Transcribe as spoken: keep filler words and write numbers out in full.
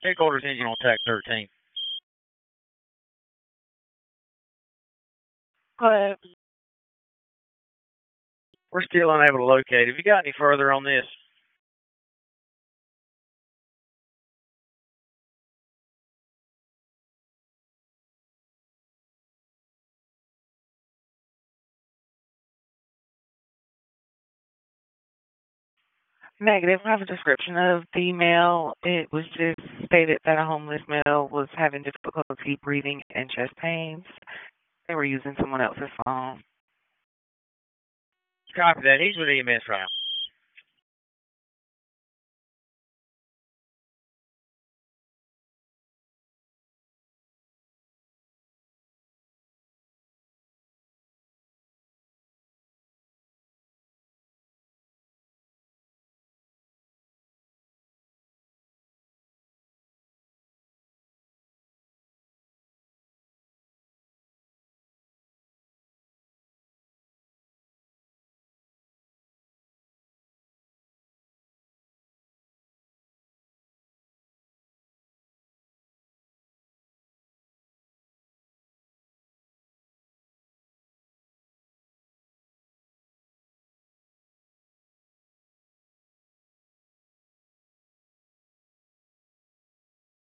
Headquarters engine on tack thirteen. But We're still unable to locate. Have you got any further on this? negative. I have a description of the male. It was just stated that a homeless male was having difficulty breathing and chest pains. They were using someone else's phone. Copy that. He's with E M S right now.